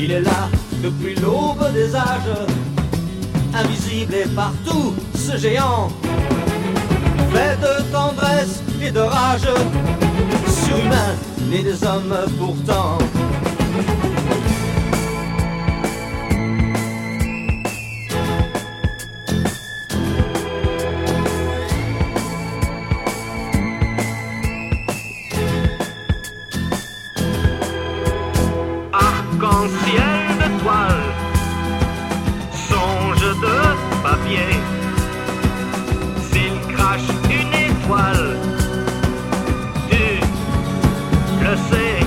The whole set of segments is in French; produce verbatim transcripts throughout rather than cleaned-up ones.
Il est là depuis l'aube des âges, invisible et partout, ce géant, fait de tendresse et de rage, surhumain, né des hommes pourtant. Arc-en-ciel de toile, songe de papier, s'il crache une étoile, tu le sais.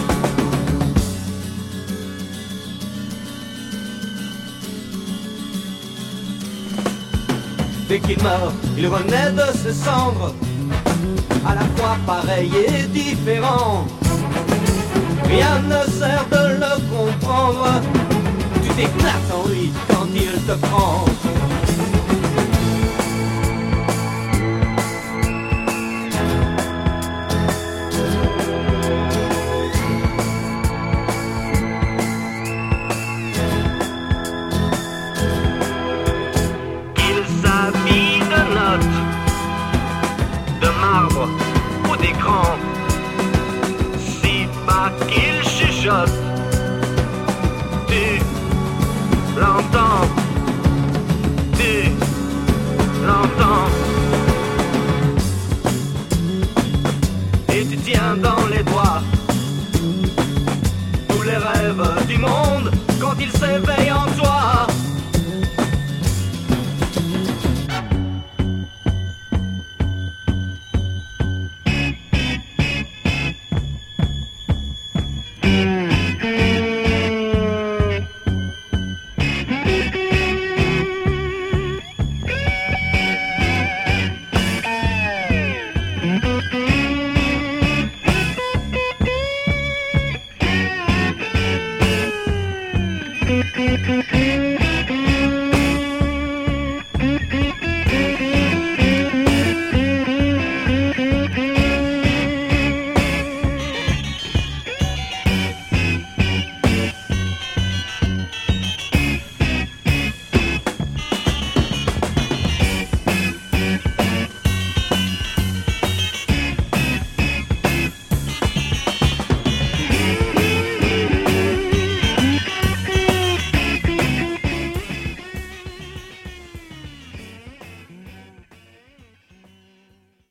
Dès qu'il meurt, il renaît de ses cendres, à la fois pareil et différent. Rien ne sert de le comprendre, tu t'éclates en lui quand il te prend. Il s'habille de notes, de marbre ou d'écran, si bas qu'il chuchote, tu l'entends, tu l'entends, Et tu tiens dans les doigts tous les rêves du monde quand il s'éveille en toi.